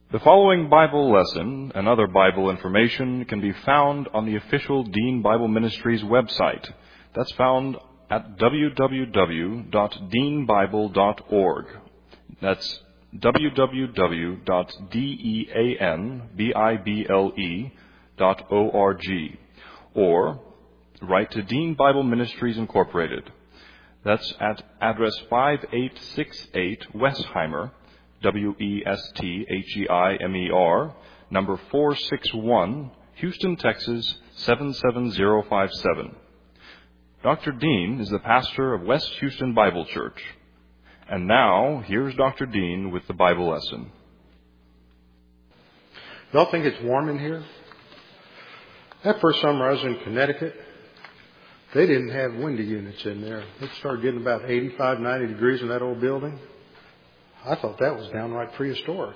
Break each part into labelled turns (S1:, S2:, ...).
S1: The following Bible lesson and other Bible information can be found on the official Dean Bible Ministries website. That's found at www.deanbible.org. That's www.deanbible.org. Or write to Dean Bible Ministries Incorporated. That's at address 5868 Westheimer, Westheimer, number 461, Houston, Texas 77057. Dr. Dean is the pastor of West Houston Bible Church. And now, here's Dr. Dean with the Bible lesson.
S2: Y'all think it's warm in here? That first summer I was in Connecticut, they didn't have window units in there. It started getting about 85, 90 degrees in that old building. I thought that was downright prehistoric.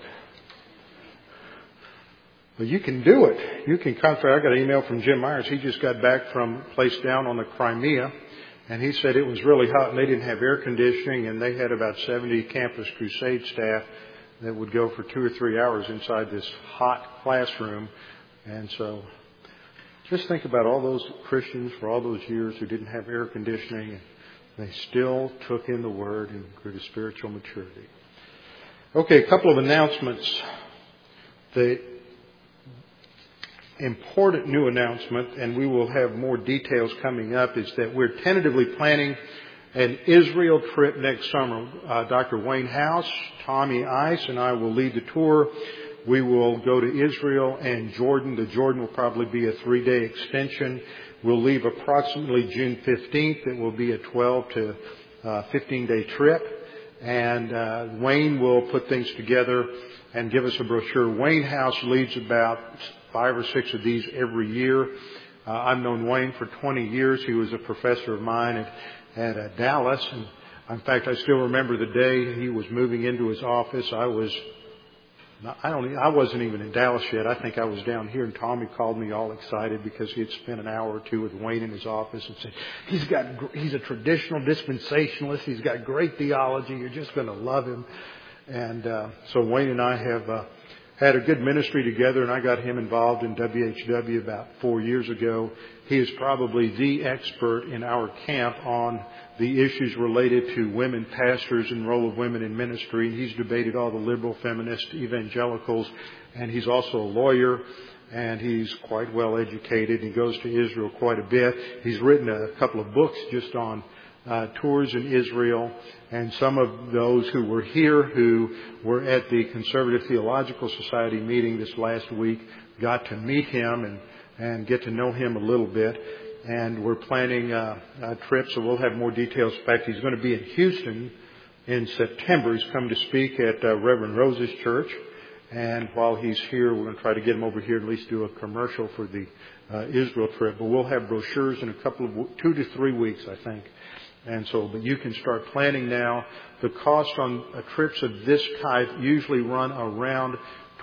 S2: But you can do it. You can come. I got an email from Jim Myers. He just got back from a place down on the Crimea, and he said it was really hot and they didn't have air conditioning, and they had about 70 Campus Crusade staff that would go for 2 or 3 hours inside this hot classroom. And so just think about all those Christians for all those years who didn't have air conditioning, and they still took in the Word and grew to spiritual maturity. Okay, a couple of announcements. The important new announcement, and we will have more details coming up, is that we're tentatively planning an Israel trip next summer. Dr. Wayne House, Tommy Ice, and I will lead the tour. We will go to Israel and Jordan. The Jordan will probably be a 3-day extension. We'll leave approximately June 15th. It will be a 12 to 15-day trip. And Wayne will put things together and give us a brochure. Wayne House leads about 5 or 6 of these every year. I've known Wayne for 20 years. He was a professor of mine at Dallas. And in fact, I still remember the day he was moving into his office. I wasn't even in Dallas yet. I think I was down here, and Tommy called me all excited because he had spent an hour or two with Wayne in his office and said, he's a traditional dispensationalist. He's got great theology. You're just going to love him. And so Wayne and I have had a good ministry together, and I got him involved in WHW about 4 years ago. He is probably the expert in our camp on the issues related to women pastors and role of women in ministry. And he's debated all the liberal, feminist, evangelicals, and he's also a lawyer, and he's quite well educated. He goes to Israel quite a bit. He's written a couple of books just on tours in Israel, and some of those who were here who were at the Conservative Theological Society meeting this last week got to meet him and get to know him a little bit. And we're planning a trip, so we'll have more details. In fact, he's going to be in Houston in September. He's come to speak at Reverend Rose's church. And while he's here, we're going to try to get him over here and at least do a commercial for the Israel trip. But we'll have brochures in a couple of 2 to 3 weeks, I think. And so, but you can start planning now. The cost on trips of this type usually run around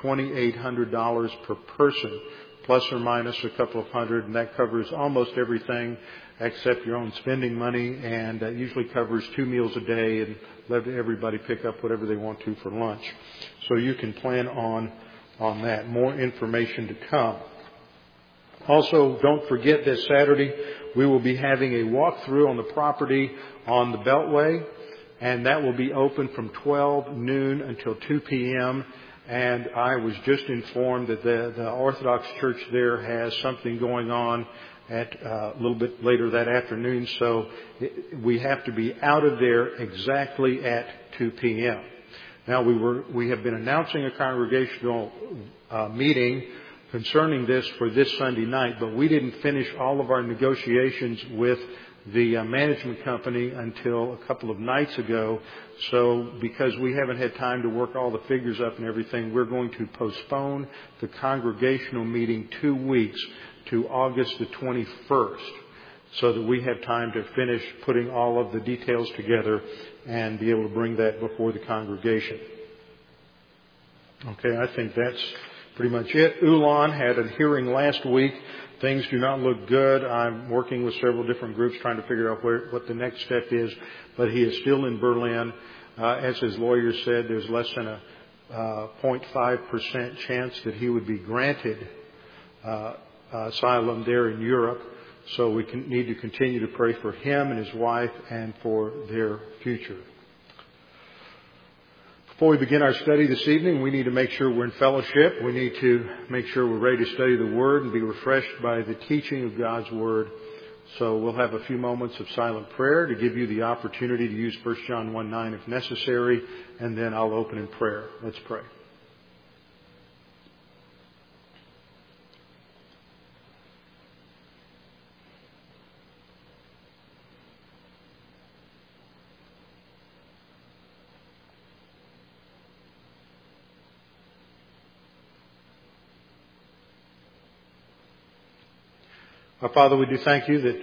S2: $2,800 per person, plus or minus a couple of hundred, and that covers almost everything except your own spending money, and that usually covers 2 meals a day and let everybody pick up whatever they want to for lunch. So you can plan on that. More information to come. Also, don't forget this Saturday we will be having a walkthrough on the property on the Beltway, and that will be open from 12 noon until 2 p.m. And I was just informed that the Orthodox Church there has something going on at a little bit later that afternoon, so we have to be out of there exactly at 2 p.m. Now, we have been announcing a congregational meeting concerning this for this Sunday night, but we didn't finish all of our negotiations with the management company until a couple of nights ago. So because we haven't had time to work all the figures up and everything, we're going to postpone the congregational meeting 2 weeks to August the 21st so that we have time to finish putting all of the details together and be able to bring that before the congregation. Okay, I think that's pretty much it. Ulan had a hearing last week. Things do not look good. I'm working with several different groups trying to figure out what the next step is, but he is still in Berlin. As his lawyer said, there's less than 0.5% chance that he would be granted asylum there in Europe. So we need to continue to pray for him and his wife and for their future. Before we begin our study this evening, we need to make sure we're in fellowship. We need to make sure we're ready to study the Word and be refreshed by the teaching of God's Word. So we'll have a few moments of silent prayer to give you the opportunity to use 1 John 1:9 if necessary, and then I'll open in prayer. Let's pray. Our Father, we do thank you that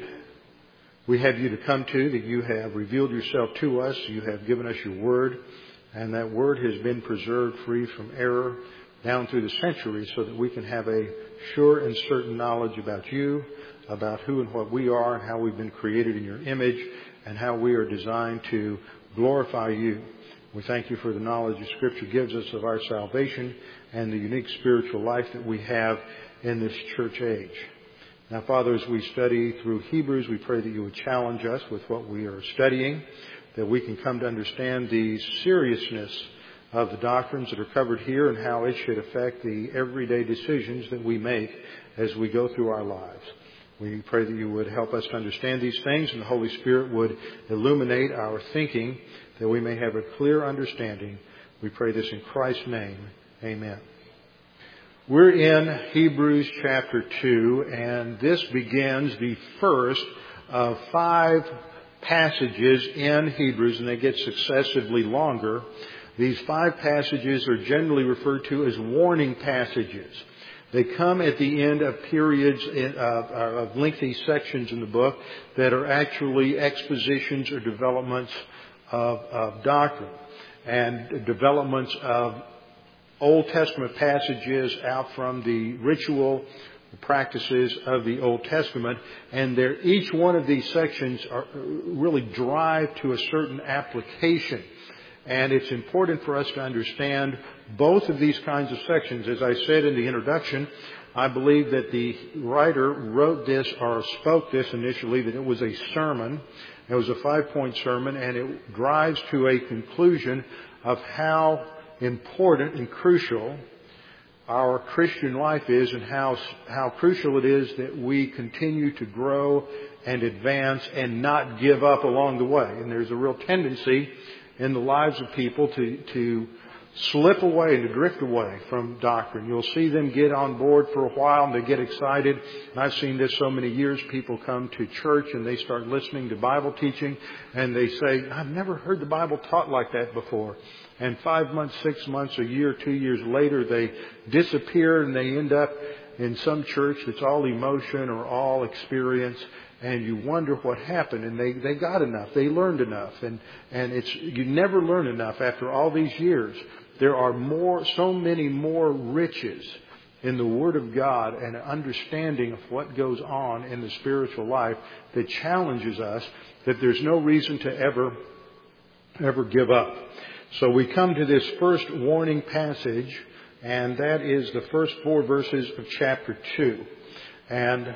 S2: we have you to come to, that you have revealed yourself to us, you have given us your word, and that word has been preserved free from error down through the centuries so that we can have a sure and certain knowledge about you, about who and what we are, and how we've been created in your image, and how we are designed to glorify you. We thank you for the knowledge that Scripture gives us of our salvation and the unique spiritual life that we have in this church age. Now, Father, as we study through Hebrews, we pray that you would challenge us with what we are studying, that we can come to understand the seriousness of the doctrines that are covered here and how it should affect the everyday decisions that we make as we go through our lives. We pray that you would help us to understand these things and the Holy Spirit would illuminate our thinking that we may have a clear understanding. We pray this in Christ's name. Amen. We're in Hebrews chapter 2, and this begins the first of 5 passages in Hebrews, and they get successively longer. These 5 passages are generally referred to as warning passages. They come at the end of periods of lengthy sections in the book that are actually expositions or developments of doctrine and developments of Old Testament passages out from the ritual practices of the Old Testament, and each one of these sections really drive to a certain application. And it's important for us to understand both of these kinds of sections. As I said in the introduction, I believe that the writer wrote this or spoke this initially, that it was a sermon. It was a 5-point sermon, and it drives to a conclusion of how important and crucial our Christian life is, and how crucial it is that we continue to grow and advance and not give up along the way. And there's a real tendency in the lives of people to slip away and to drift away from doctrine. You'll see them get on board for a while and they get excited. And I've seen this so many years. People come to church and they start listening to Bible teaching and they say, I've never heard the Bible taught like that before. And 5 months, 6 months, a year, 2 years later, they disappear and they end up in some church that's all emotion or all experience. And you wonder what happened. And they got enough. They learned enough. And you never learn enough after all these years. There are so many more riches in the Word of God and an understanding of what goes on in the spiritual life that challenges us, that there's no reason to ever give up. So we come to this first warning passage, and that is the first 4 verses of chapter 2. And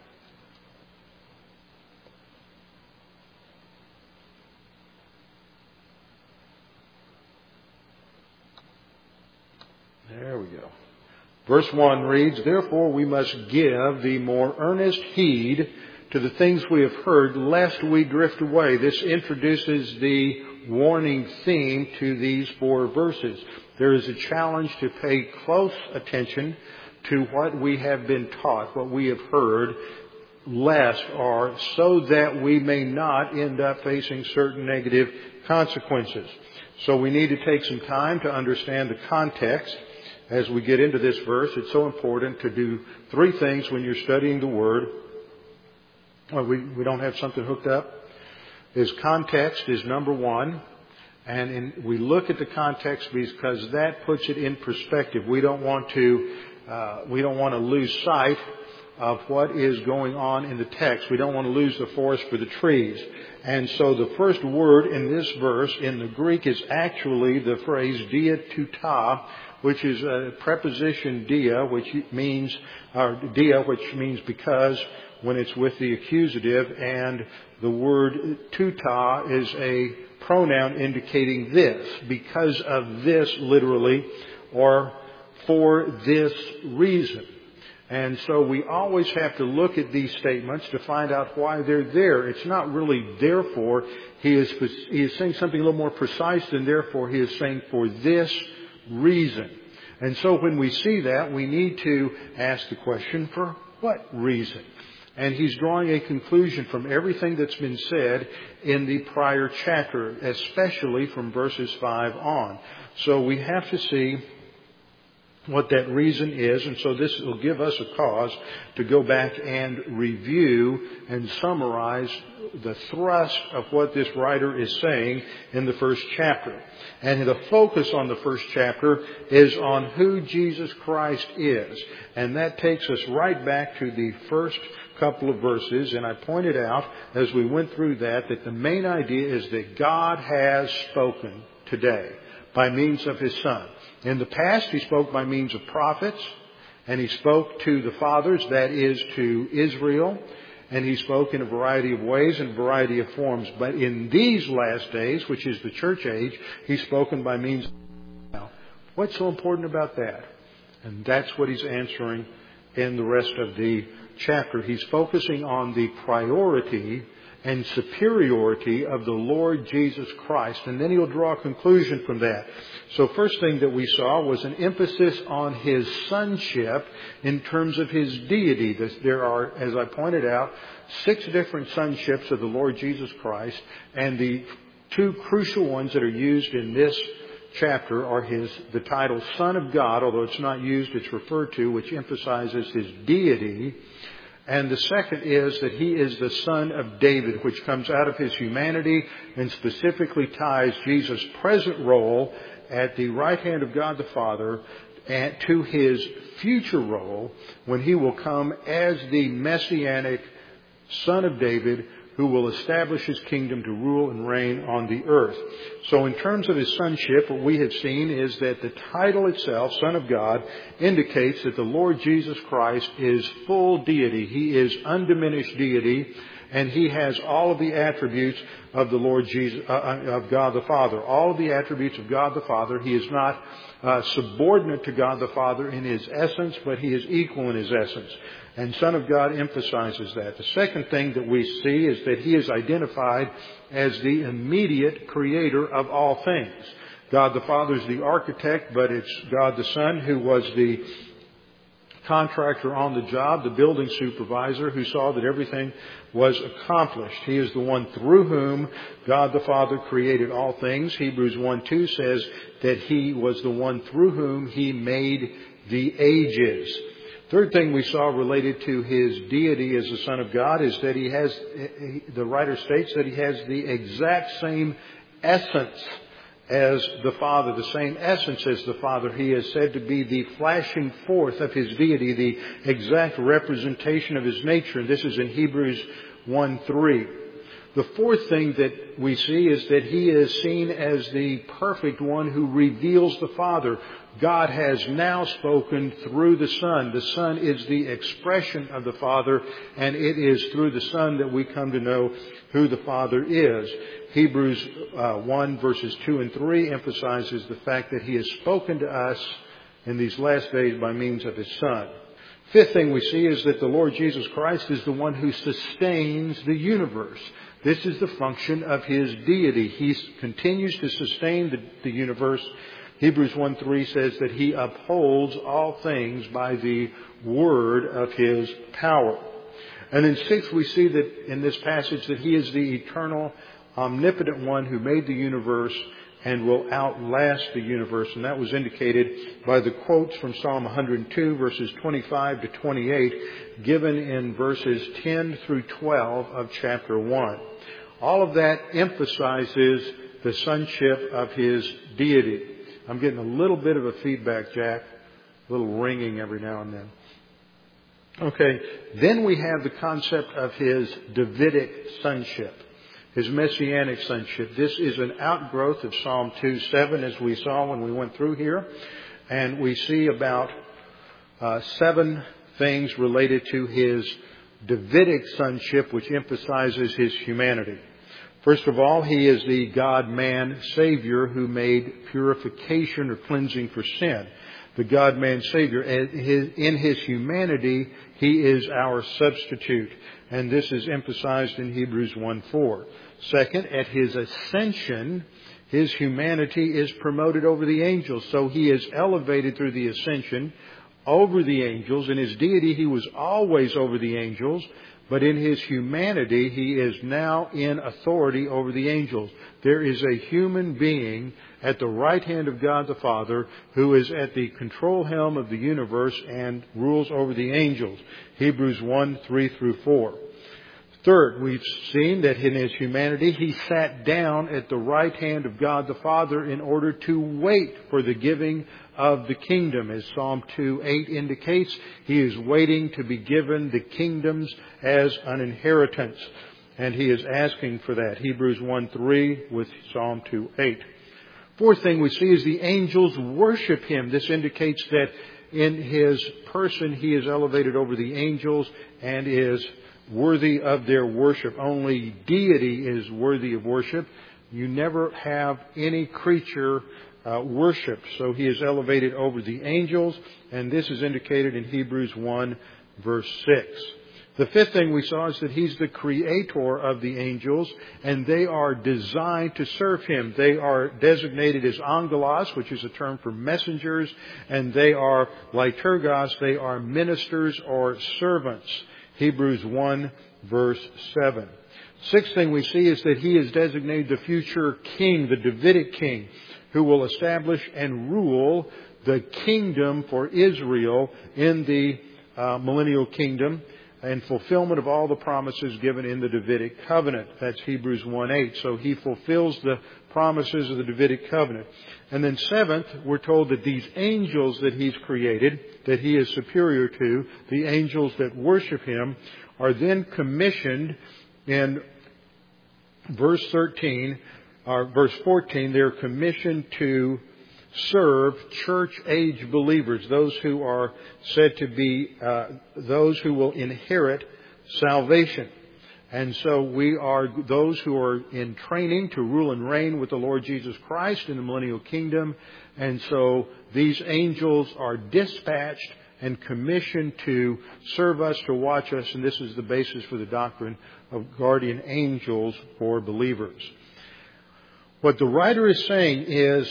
S2: there we go. Verse 1 reads, Therefore we must give the more earnest heed to the things we have heard, lest we drift away. This introduces the warning theme to these 4 verses. There is a challenge to pay close attention to what we have been taught, what we have heard, lest or so that we may not end up facing certain negative consequences. So we need to take some time to understand the context as we get into this verse. It's so important to do 3 things when you're studying the Word. Well, we don't have something hooked up. Context is number 1. And we look at the context because that puts it in perspective. We don't want to lose sight of what is going on in the text. We don't want to lose the forest for the trees. And so the first word in this verse in the Greek is actually the phrase dia tuta, which is a preposition dia, which means because when it's with the accusative, and the word tuta is a pronoun indicating this, because of this literally, or for this reason. And so we always have to look at these statements to find out why they're there. It's not really therefore. He is saying something a little more precise than therefore. He is saying for this reason. And so when we see that, we need to ask the question, for what reason? And he's drawing a conclusion from everything that's been said in the prior chapter, especially from verses 5 on. So we have to see what that reason is, and so this will give us a cause to go back and review and summarize the thrust of what this writer is saying in the first chapter. And the focus on the first chapter is on who Jesus Christ is. And that takes us right back to the first couple of verses, and I pointed out as we went through that the main idea is that God has spoken today by means of His Son. In the past, He spoke by means of prophets, and He spoke to the fathers, that is, to Israel, and He spoke in a variety of ways and a variety of forms. But in these last days, which is the church age, He's spoken by means of... Now, what's so important about that? And that's what he's answering in the rest of the chapter. He's focusing on the priority and superiority of the Lord Jesus Christ. And then he'll draw a conclusion from that. So first thing that we saw was an emphasis on His sonship in terms of His deity. There are, as I pointed out, 6 different sonships of the Lord Jesus Christ. And the 2 crucial ones that are used in this chapter are the title Son of God, although it's not used, it's referred to, which emphasizes His deity. And the second is that He is the Son of David, which comes out of His humanity and specifically ties Jesus' present role at the right hand of God the Father to His future role when He will come as the Messianic Son of David, who will establish His kingdom to rule and reign on the earth. So in terms of His sonship, what we have seen is that the title itself, Son of God, indicates that the Lord Jesus Christ is full deity. He is undiminished deity, and He has all of the attributes of the Lord Jesus, of God the Father. All of the attributes of God the Father. He is not subordinate to God the Father in His essence, but He is equal in His essence. And Son of God emphasizes that. The second thing that we see is that He is identified as the immediate creator of all things. God the Father is the architect, but it's God the Son who was the contractor on the job, the building supervisor who saw that everything was accomplished. He is the one through whom God the Father created all things. Hebrews 1:2 says that He was the one through whom He made the ages. Third thing we saw related to His deity as the Son of God is that the writer states that He has the exact same essence as the Father, the same essence as the Father. He is said to be the flashing forth of His deity, the exact representation of His nature. And this is in Hebrews 1:3. The fourth thing that we see is that He is seen as the perfect one who reveals the Father. God has now spoken through the Son. The Son is the expression of the Father, and it is through the Son that we come to know who the Father is. Hebrews 1 verses 2 and 3 emphasizes the fact that He has spoken to us in these last days by means of His Son. Fifth thing we see is that the Lord Jesus Christ is the one who sustains the universe. This is the function of His deity. He continues to sustain the universe. Hebrews 1:3 says that He upholds all things by the word of His power. And in 6, we see that in this passage that He is the eternal, omnipotent one who made the universe and will outlast the universe. And that was indicated by the quotes from Psalm 102, verses 25 to 28, given in verses 10 through 12 of chapter 1. All of that emphasizes the sonship of His deity. I'm getting a little bit of a feedback, Jack. A little ringing every now and then. Okay, then we have the concept of His Davidic sonship, His Messianic sonship. This is an outgrowth of Psalm 2:7, as we saw when we went through here. And we see about 7 things related to His Davidic sonship, which emphasizes His humanity. First of all, He is the God-man Savior who made purification or cleansing for sin. The God-man Savior. In His humanity, He is our substitute. And this is emphasized in Hebrews 1:4. Second, at His ascension, His humanity is promoted over the angels. So He is elevated through the ascension over the angels. In His deity, He was always over the angels. But in His humanity, He is now in authority over the angels. There is a human being at the right hand of God the Father who is at the control helm of the universe and rules over the angels. Hebrews 1:3-4. Third, we've seen that in His humanity, He sat down at the right hand of God the Father in order to wait for the giving of the kingdom. As Psalm 2:8 indicates, He is waiting to be given the kingdoms as an inheritance. And He is asking for that. Hebrews 1:3 with Psalm 2:8. Fourth thing we see is the angels worship Him. This indicates that in His person, He is elevated over the angels and is worthy of their worship. Only deity is worthy of worship. You never have any creature worship. So He is elevated over the angels, and this is indicated in Hebrews 1:6. The fifth thing we saw is that He's the creator of the angels, and they are designed to serve Him. They are designated as angelos, which is a term for messengers, and they are liturgos, they are ministers or servants. Hebrews 1:7. Sixth thing we see is that He is designated the future king, the Davidic king, who will establish and rule the kingdom for Israel in the millennial kingdom and fulfillment of all the promises given in the Davidic covenant. That's Hebrews 1:8. So He fulfills the promises of the Davidic covenant. And then seventh, we're told that these angels that He's created, that He is superior to, the angels that worship Him, are then commissioned in verse 13, or verse 14, they're commissioned to serve church-age believers, those who are said to be those who will inherit salvation. And so we are those who are in training to rule and reign with the Lord Jesus Christ in the millennial kingdom. And so these angels are dispatched and commissioned to serve us, to watch us. And this is the basis for the doctrine of guardian angels for believers. What the writer is saying is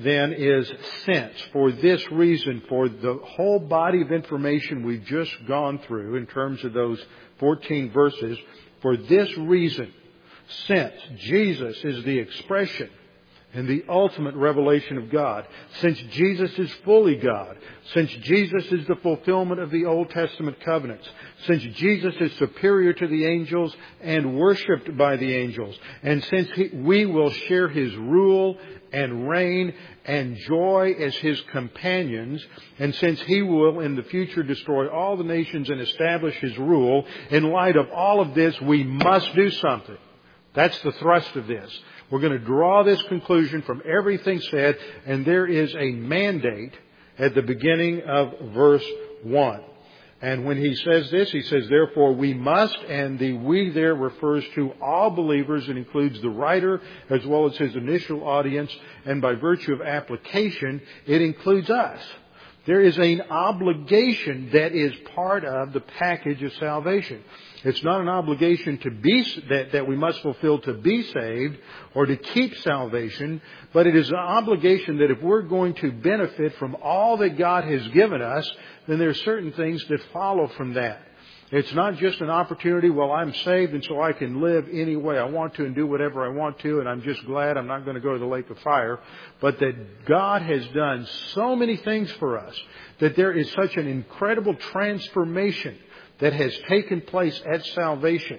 S2: since, for this reason, for the whole body of information we've just gone through in terms of those 14 verses, for this reason, since Jesus is the expression and the ultimate revelation of God, since Jesus is fully God, since Jesus is the fulfillment of the Old Testament covenants, since Jesus is superior to the angels and worshipped by the angels, and since we will share His rule and reign and joy as His companions, and since He will in the future destroy all the nations and establish His rule, in light of all of this, we must do something. That's the thrust of this. We're going to draw this conclusion from everything said, and there is a mandate at the beginning of verse 1. And when he says this, he says, therefore we must, and the we there refers to all believers. It includes the writer as well as his initial audience, and by virtue of application, it includes us. There is an obligation that is part of the package of salvation. It's not an obligation to be that we must fulfill to be saved or to keep salvation, but it is an obligation that if we're going to benefit from all that God has given us, then there are certain things that follow from that. It's not just an opportunity, well, I'm saved and so I can live any way I want to and do whatever I want to, and I'm just glad I'm not going to go to the lake of fire. But that God has done so many things for us that there is such an incredible transformation that has taken place at salvation.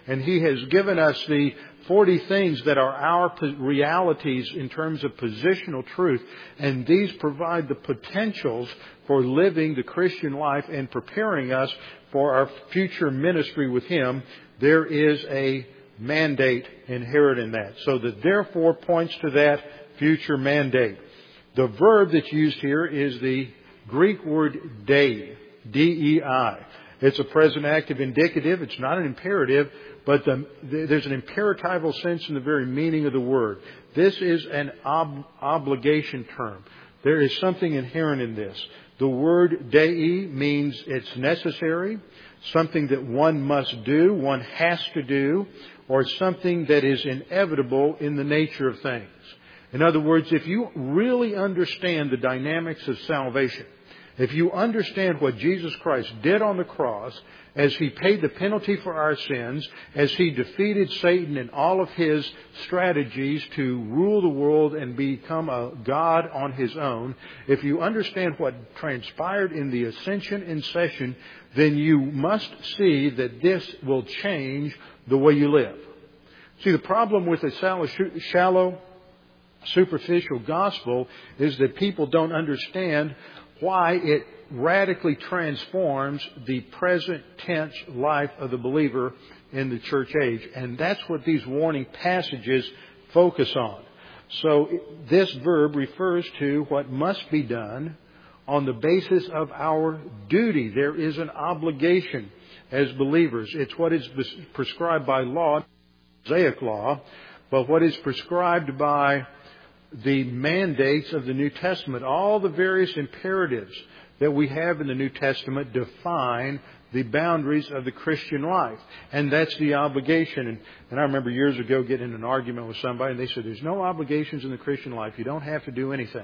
S2: And He has given us the 40 things that are our realities in terms of positional truth. And these provide the potentials for living the Christian life and preparing us for our future ministry with Him. There is a mandate inherent in that. So the therefore points to that future mandate. The verb that's used here is the Greek word dei, D-E-I. It's a present active indicative. It's not an imperative, but there's an imperatival sense in the very meaning of the word. This is an obligation term. There is something inherent in this. The word dei means it's necessary, something that one must do, one has to do, or something that is inevitable in the nature of things. In other words, if you really understand the dynamics of salvation, if you understand what Jesus Christ did on the cross, as He paid the penalty for our sins, as He defeated Satan and all of his strategies to rule the world and become a God on His own, if you understand what transpired in the ascension in session, then you must see that this will change the way you live. See, the problem with a shallow, superficial gospel is that people don't understand why it radically transforms the present tense life of the believer in the church age. And that's what these warning passages focus on. So this verb refers to what must be done on the basis of our duty. There is an obligation as believers. It's what is prescribed by law, Mosaic law, but what is prescribed by the mandates of the New Testament. All the various imperatives that we have in the New Testament define the boundaries of the Christian life. And that's the obligation. And I remember years ago getting in an argument with somebody and they said, there's no obligations in the Christian life. You don't have to do anything.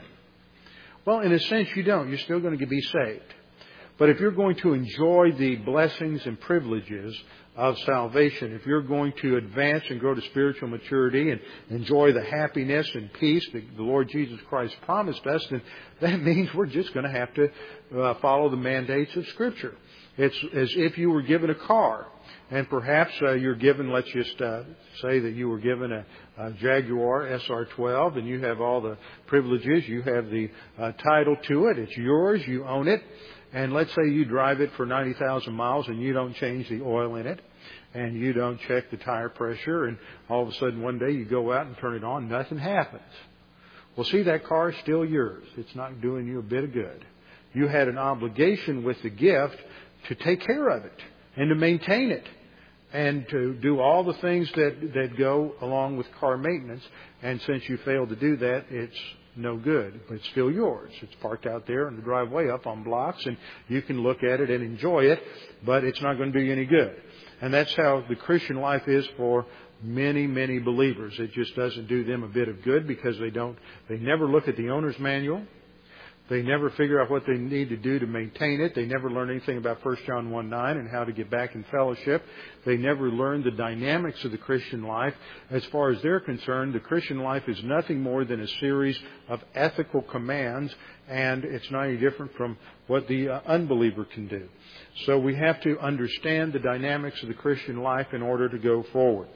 S2: Well, in a sense you don't. You're still going to be saved. But if you're going to enjoy the blessings and privileges of salvation, if you're going to advance and grow to spiritual maturity and enjoy the happiness and peace that the Lord Jesus Christ promised us, then that means we're just going to have to follow the mandates of Scripture. It's as if you were given a car. And perhaps you're given, let's just say that you were given a Jaguar SR12 and you have all the privileges. You have the title to it. It's yours. You own it. And let's say you drive it for 90,000 miles and you don't change the oil in it and you don't check the tire pressure, and all of a sudden one day you go out and turn it on, nothing happens. Well, see, that car is still yours. It's not doing you a bit of good. You had an obligation with the gift to take care of it and to maintain it and to do all the things that go along with car maintenance. And since you failed to do that, it's no good, but it's still yours. It's parked out there in the driveway up on blocks, and you can look at it and enjoy it, but it's not going to do you any good. And that's how the Christian life is for many, many believers. It just doesn't do them a bit of good because they never look at the owner's manual. They never figure out what they need to do to maintain it. They never learn anything about 1 John 1:9 and how to get back in fellowship. They never learn the dynamics of the Christian life. As far as they're concerned, the Christian life is nothing more than a series of ethical commands, and it's not any different from what the unbeliever can do. So we have to understand the dynamics of the Christian life in order to go forward.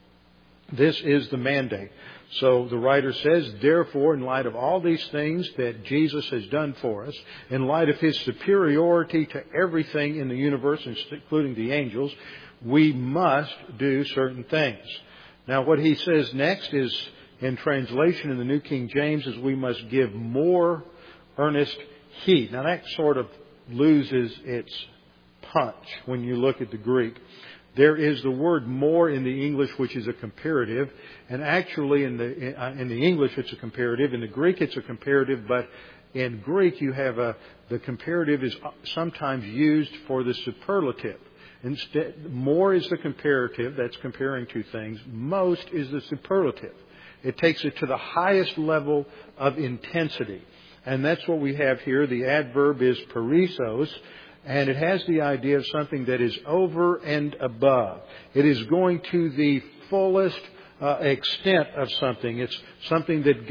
S2: This is the mandate. So the writer says, therefore, in light of all these things that Jesus has done for us, in light of His superiority to everything in the universe, including the angels, we must do certain things. Now, what he says next is, in translation in the New King James, is we must give more earnest heed. Now, that sort of loses its punch when you look at the Greek. There is the word more in the English, which is a comparative, and actually in the English it's a comparative. In the Greek it's a comparative, but in Greek you have the comparative is sometimes used for the superlative. Instead, more is the comparative, that's comparing two things. Most is the superlative. It takes it to the highest level of intensity. And that's what we have here. The adverb is perissos. And it has the idea of something that is over and above. It is going to the fullest extent of something. It's something that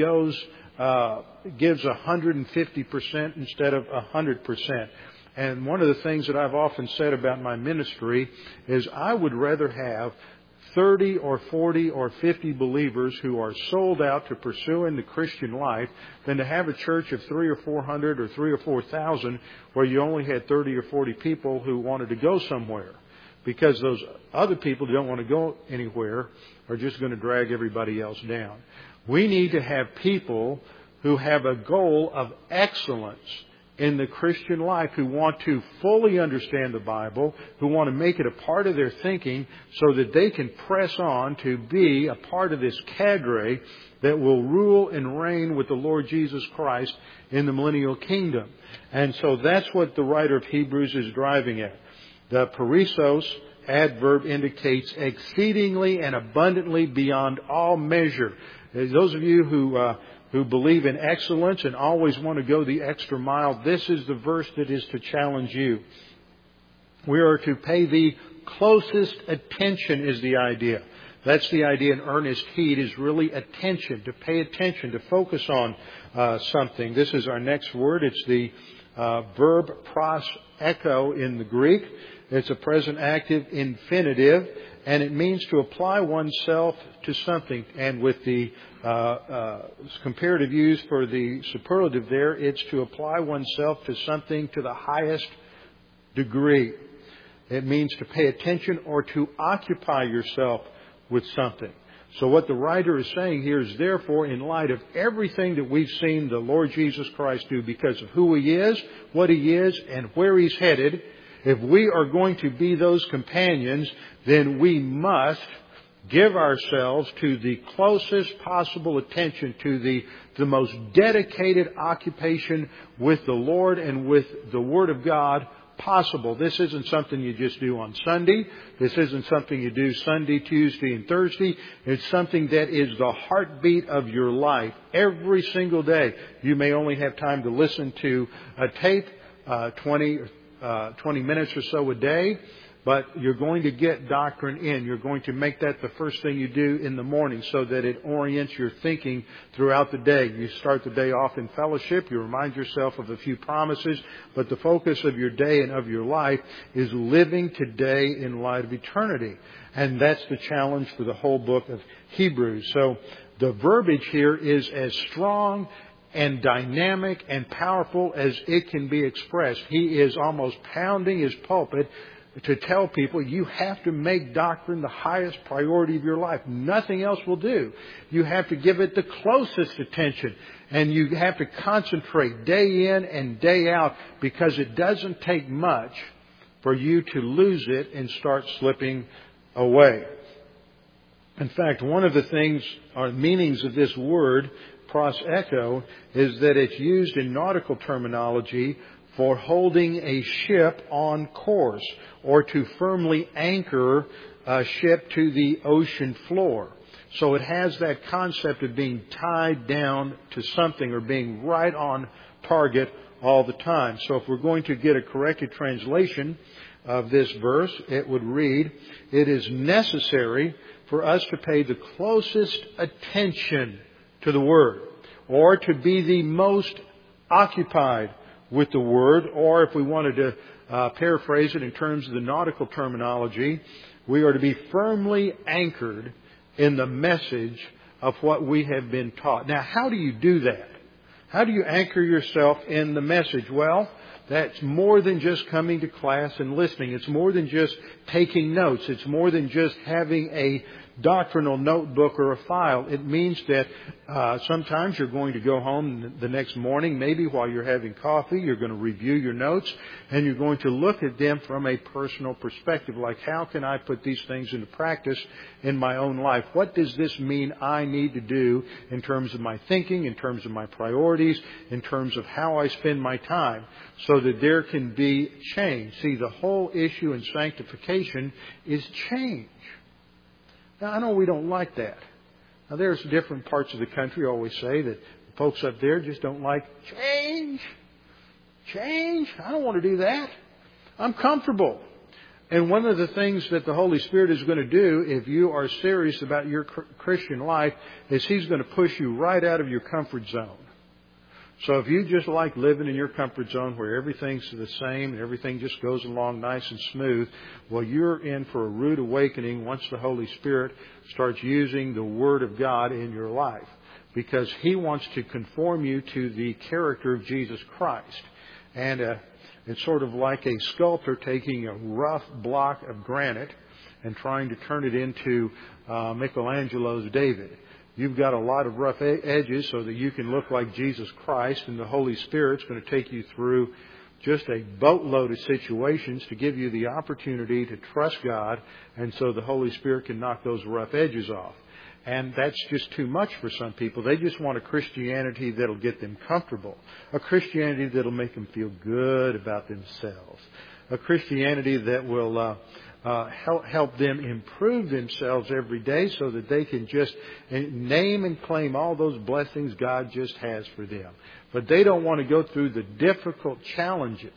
S2: gives 150% instead of 100%. And one of the things that I've often said about my ministry is I would rather have 30 or 40 or 50 believers who are sold out to pursuing the Christian life than to have a church of 300 or 400 or 3,000 or 4,000 where you only had 30 or 40 people who wanted to go somewhere. Because those other people who don't want to go anywhere are just going to drag everybody else down. We need to have people who have a goal of excellence in the Christian life, who want to fully understand the Bible, who want to make it a part of their thinking so that they can press on to be a part of this cadre that will rule and reign with the Lord Jesus Christ in the millennial kingdom. And so that's what the writer of Hebrews is driving at. The perissos adverb indicates exceedingly and abundantly beyond all measure. Those of you who believe in excellence and always want to go the extra mile, this is the verse that is to challenge you. We are to pay the closest attention is the idea. That's the idea in earnest heed, is really attention, to pay attention, to focus on something. This is our next word. It's the verb pros echo in the Greek. It's a present active infinitive, and it means to apply oneself to something. And with the comparative use for the superlative there, it's to apply oneself to something to the highest degree. It means to pay attention or to occupy yourself with something. So what the writer is saying here is, therefore, in light of everything that we've seen the Lord Jesus Christ do because of who He is, what He is, and where He's headed, if we are going to be those companions, then we must give ourselves to the closest possible attention, to the most dedicated occupation with the Lord and with the Word of God possible. This isn't something you just do on Sunday. This isn't something you do Sunday, Tuesday, and Thursday. It's something that is the heartbeat of your life every single day. You may only have time to listen to a tape, 20 minutes or so a day, but you're going to get doctrine in. You're going to make that the first thing you do in the morning so that it orients your thinking throughout the day. You start the day off in fellowship. You remind yourself of a few promises, but the focus of your day and of your life is living today in light of eternity. And that's the challenge for the whole book of Hebrews. So the verbiage here is as strong and dynamic and powerful as it can be expressed. He is almost pounding his pulpit to tell people you have to make doctrine the highest priority of your life. Nothing else will do. You have to give it the closest attention, and you have to concentrate day in and day out, because it doesn't take much for you to lose it and start slipping away. In fact, one of the things or meanings of this word, pros echo, is that it's used in nautical terminology for holding a ship on course, or to firmly anchor a ship to the ocean floor. So it has that concept of being tied down to something or being right on target all the time. So if we're going to get a corrected translation of this verse, it would read, "It is necessary for us to pay the closest attention to the Word, or to be the most occupied with the Word," or if we wanted to paraphrase it in terms of the nautical terminology, we are to be firmly anchored in the message of what we have been taught. Now, how do you do that? How do you anchor yourself in the message? Well, that's more than just coming to class and listening. It's more than just taking notes. It's more than just having a doctrinal notebook or a file. It means that sometimes you're going to go home the next morning, maybe while you're having coffee, you're going to review your notes, and you're going to look at them from a personal perspective, like, how can I put these things into practice in my own life? What does this mean I need to do in terms of my thinking, in terms of my priorities, in terms of how I spend my time, so that there can be change? See, the whole issue in sanctification is change. Now, I know we don't like that. Now, there's different parts of the country always say that the folks up there just don't like change. Change? I don't want to do that. I'm comfortable. And one of the things that the Holy Spirit is going to do, if you are serious about your Christian life, is He's going to push you right out of your comfort zone. So if you just like living in your comfort zone where everything's the same and everything just goes along nice and smooth, well, you're in for a rude awakening once the Holy Spirit starts using the Word of God in your life. Because He wants to conform you to the character of Jesus Christ. And it's sort of like a sculptor taking a rough block of granite and trying to turn it into Michelangelo's David. You've got a lot of rough edges so that you can look like Jesus Christ, and the Holy Spirit's going to take you through just a boatload of situations to give you the opportunity to trust God, and so the Holy Spirit can knock those rough edges off. And that's just too much for some people. They just want a Christianity that'll get them comfortable. A Christianity that'll make them feel good about themselves. A Christianity that will help them improve themselves every day so that they can just name and claim all those blessings God just has for them. But they don't want to go through the difficult challenges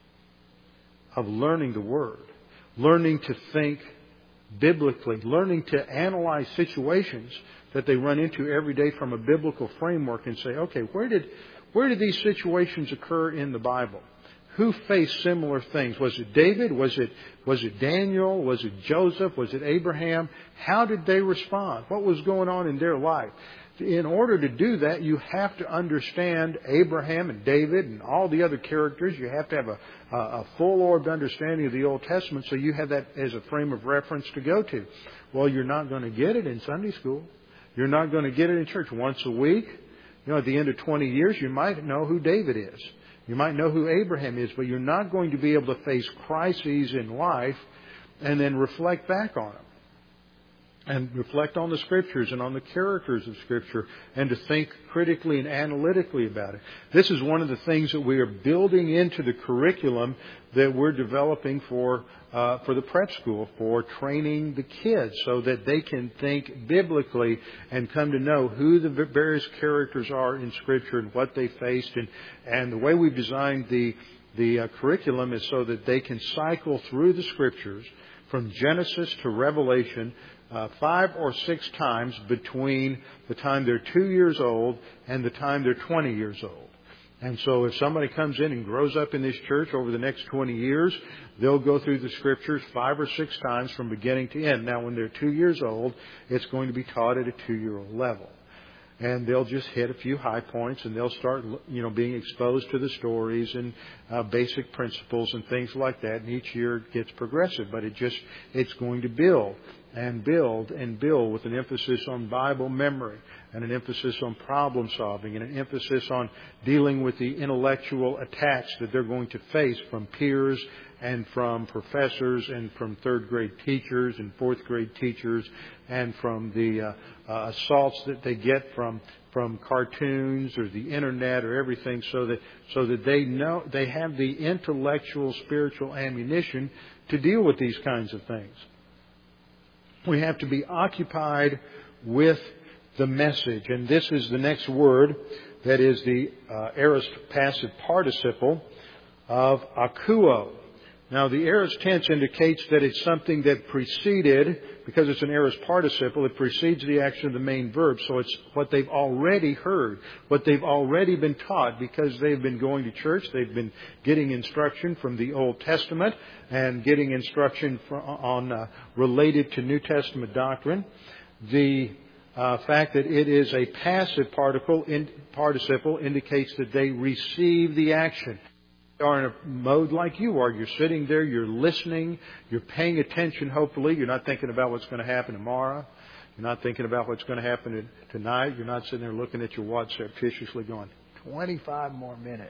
S2: of learning the Word, learning to think biblically, learning to analyze situations that they run into every day from a biblical framework and say, okay, where did these situations occur in the Bible? Who faced similar things? Was it David? Was it Daniel? Was it Joseph? Was it Abraham? How did they respond? What was going on in their life? In order to do that, you have to understand Abraham and David and all the other characters. You have to have a full-orbed understanding of the Old Testament so you have that as a frame of reference to go to. Well, you're not going to get it in Sunday school. You're not going to get it in church once a week. You know, at the end of 20 years, you might know who David is. You might know who Abraham is, but you're not going to be able to face crises in life and then reflect back on them. And reflect on the Scriptures and on the characters of Scripture and to think critically and analytically about it. This is one of the things that we are building into the curriculum that we're developing for the prep school, for training the kids so that they can think biblically and come to know who the various characters are in Scripture and what they faced. And the way we've designed the curriculum is so that they can cycle through the Scriptures from Genesis to Revelation 5 or 6 times between the time they're 2 years old and the time they're 20 years old. And so if somebody comes in and grows up in this church over the next 20 years, they'll go through the Scriptures 5 or 6 times from beginning to end. Now, when they're 2 years old, it's going to be taught at a 2-year-old level. And they'll just hit a few high points and they'll start, being exposed to the stories and basic principles and things like that. And each year it gets progressive, but it's going to build and build and build with an emphasis on Bible memory and an emphasis on problem solving and an emphasis on dealing with the intellectual attacks that they're going to face from peers and from professors and from third grade teachers and fourth grade teachers and from the assaults that they get from cartoons or the internet or everything, so that they know they have the intellectual, spiritual ammunition to deal with these kinds of things. We have to be occupied with the message. And this is the next word, that is the aorist passive participle of akuo. Now, the aorist tense indicates that it's something that preceded, because it's an aorist participle, it precedes the action of the main verb. So it's what they've already heard, what they've already been taught, because they've been going to church, they've been getting instruction from the Old Testament and getting instruction on related to New Testament doctrine. The fact that it is a passive participle indicates that they receive the action. You are in a mode like you are. You're sitting there, you're listening, you're paying attention, hopefully. You're not thinking about what's going to happen tomorrow. You're not thinking about what's going to happen tonight. You're not sitting there looking at your watch surreptitiously going, 25 more minutes.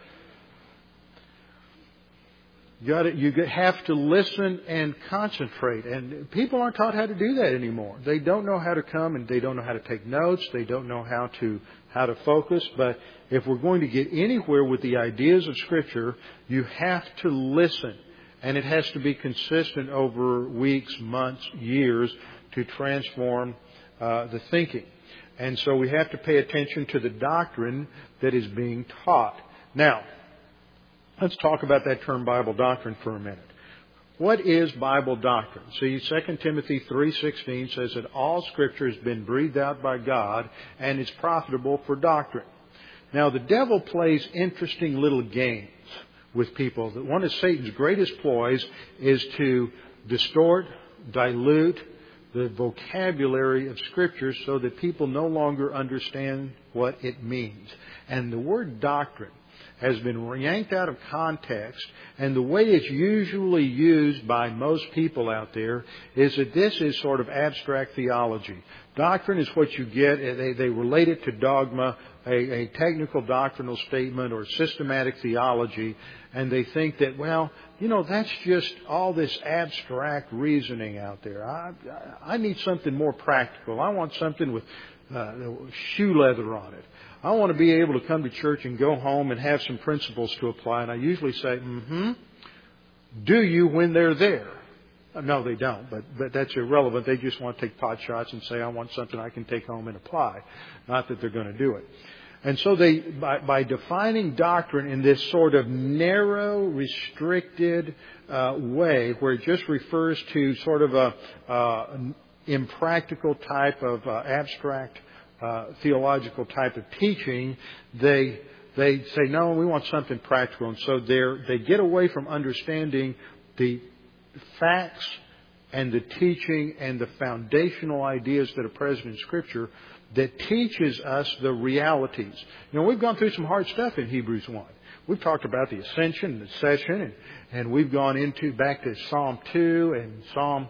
S2: You have to listen and concentrate. And people aren't taught how to do that anymore. They don't know how to come and they don't know how to take notes. They don't know how to focus. But if we're going to get anywhere with the ideas of Scripture, you have to listen. And it has to be consistent over weeks, months, years to transform the thinking. And so we have to pay attention to the doctrine that is being taught. Now, let's talk about that term Bible doctrine for a minute. What is Bible doctrine? See, 2 Timothy 3:16 says that all Scripture has been breathed out by God and is profitable for doctrine. Now, the devil plays interesting little games with people. One of Satan's greatest ploys is to distort, dilute the vocabulary of Scripture so that people no longer understand what it means. And the word doctrine has been yanked out of context, and the way it's usually used by most people out there is that this is sort of abstract theology. Doctrine is what you get. They relate it to dogma, a technical doctrinal statement or systematic theology, and they think that, well, that's just all this abstract reasoning out there. I need something more practical. I want something with shoe leather on it. I want to be able to come to church and go home and have some principles to apply. And I usually say, do you when they're there? No, they don't, but that's irrelevant. They just want to take pot shots and say, I want something I can take home and apply. Not that they're going to do it. And so they, by defining doctrine in this sort of narrow, restricted way, where it just refers to sort of an impractical type of abstract theological type of teaching, they say, no, we want something practical. And so they get away from understanding the facts and the teaching and the foundational ideas that are present in Scripture that teaches us the realities. We've gone through some hard stuff in Hebrews 1. We've talked about the ascension and the session, and we've gone back to Psalm 2 and Psalm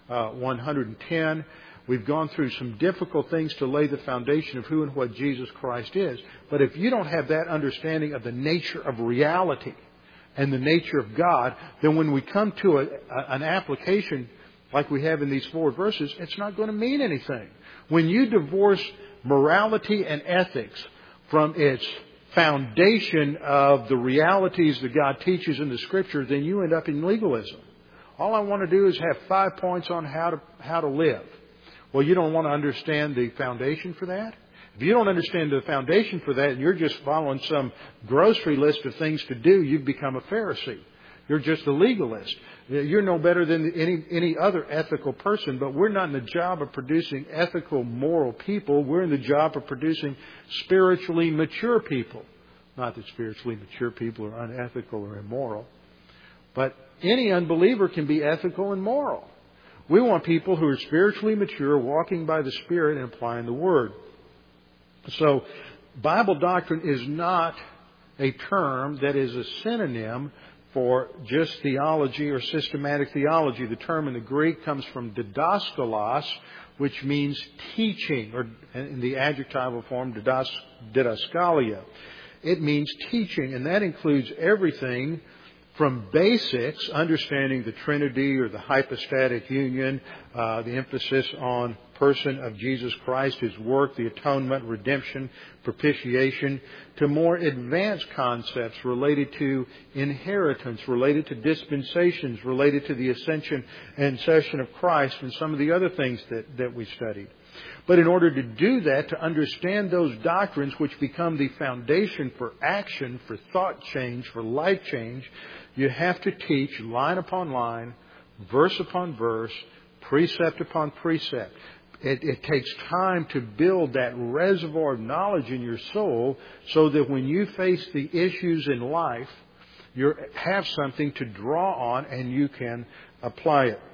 S2: 110. We've gone through some difficult things to lay the foundation of who and what Jesus Christ is. But if you don't have that understanding of the nature of reality and the nature of God, then when we come to an application like we have in these 4 verses, it's not going to mean anything. When you divorce morality and ethics from its foundation of the realities that God teaches in the Scripture, then you end up in legalism. All I want to do is have 5 points on how to live. Well, you don't want to understand the foundation for that? If you don't understand the foundation for that and you're just following some grocery list of things to do, you've become a Pharisee. You're just a legalist. You're no better than any other ethical person, but we're not in the job of producing ethical, moral people. We're in the job of producing spiritually mature people. Not that spiritually mature people are unethical or immoral, but any unbeliever can be ethical and moral. We want people who are spiritually mature, walking by the Spirit and applying the Word. So, Bible doctrine is not a term that is a synonym for just theology or systematic theology. The term in the Greek comes from didaskalos, which means teaching, or in the adjectival form, didaskalia. It means teaching, and that includes everything from basics, understanding the Trinity or the hypostatic union, the emphasis on person of Jesus Christ, His work, the atonement, redemption, propitiation, to more advanced concepts related to inheritance, related to dispensations, related to the ascension and session of Christ, and some of the other things that we studied. But in order to do that, to understand those doctrines which become the foundation for action, for thought change, for life change, you have to teach line upon line, verse upon verse, precept upon precept. It takes time to build that reservoir of knowledge in your soul so that when you face the issues in life, you have something to draw on and you can apply it.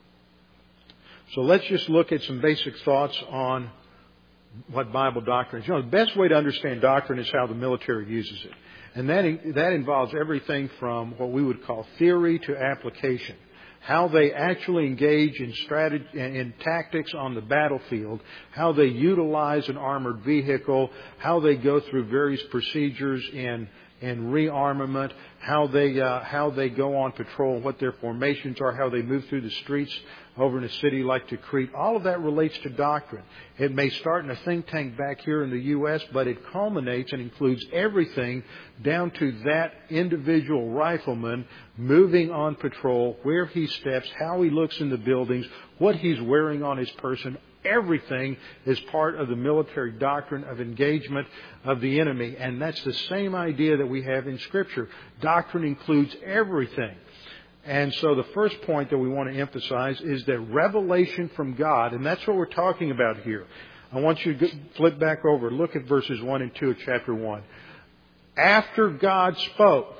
S2: So let's just look at some basic thoughts on what Bible doctrine is. The best way to understand doctrine is how the military uses it. And that involves everything from what we would call theory to application. How they actually engage in strategy, in tactics on the battlefield, how they utilize an armored vehicle, how they go through various procedures in rearmament, how they go on patrol, what their formations are, how they move through the streets over in a city like Tikrit. All of that relates to doctrine. It may start in a think tank back here in the U.S., but it culminates and includes everything down to that individual rifleman moving on patrol, where he steps, how he looks in the buildings, what he's wearing on his person. Everything is part of the military doctrine of engagement of the enemy. And that's the same idea that we have in Scripture. Doctrine includes everything. And so the first point that we want to emphasize is that revelation from God, and that's what we're talking about here. I want you to flip back over. Look at verses 1 and 2 of chapter 1. After God spoke.